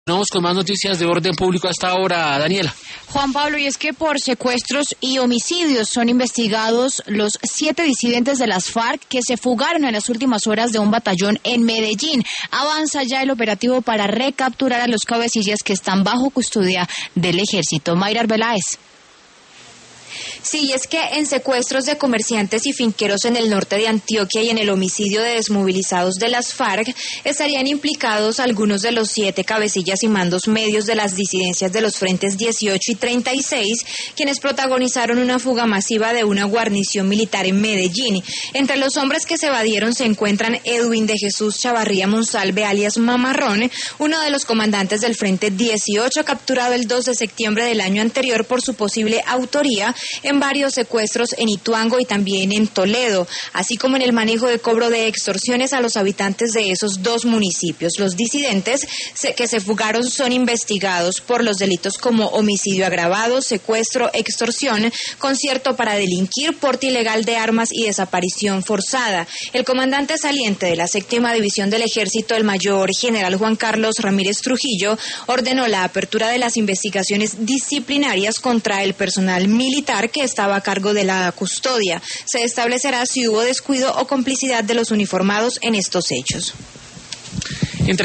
Vamos con más noticias de orden público hasta ahora, Daniela. Juan Pablo, y es que por secuestros y homicidios son investigados los 7 disidentes de las FARC que se fugaron en las últimas horas de un batallón en Medellín. Avanza ya el operativo para recapturar a los cabecillas que están bajo custodia del ejército. Mayra Arbeláez. Sí, es que en secuestros de comerciantes y finqueros en el norte de Antioquia y en el homicidio de desmovilizados de las FARC estarían implicados algunos de los 7 cabecillas y mandos medios de las disidencias de los frentes 18 y 36, quienes protagonizaron una fuga masiva de una guarnición militar en Medellín. Entre los hombres que se evadieron se encuentran Edwin de Jesús Chavarría Monsalve, alias Mamarrón, uno de los comandantes del frente 18, capturado el 2 de septiembre del año anterior por su posible autoría en varios secuestros en Ituango y también en Toledo, así como en el manejo de cobro de extorsiones a los habitantes de esos 2 municipios. Los disidentes que se fugaron son investigados por los delitos como homicidio agravado, secuestro, extorsión, concierto para delinquir, porte ilegal de armas y desaparición forzada. El comandante saliente de la 7ª División del Ejército, el mayor general Juan Carlos Ramírez Trujillo, ordenó la apertura de las investigaciones disciplinarias contra el personal militar que estaba a cargo de la custodia. Se establecerá si hubo descuido o complicidad de los uniformados en estos hechos.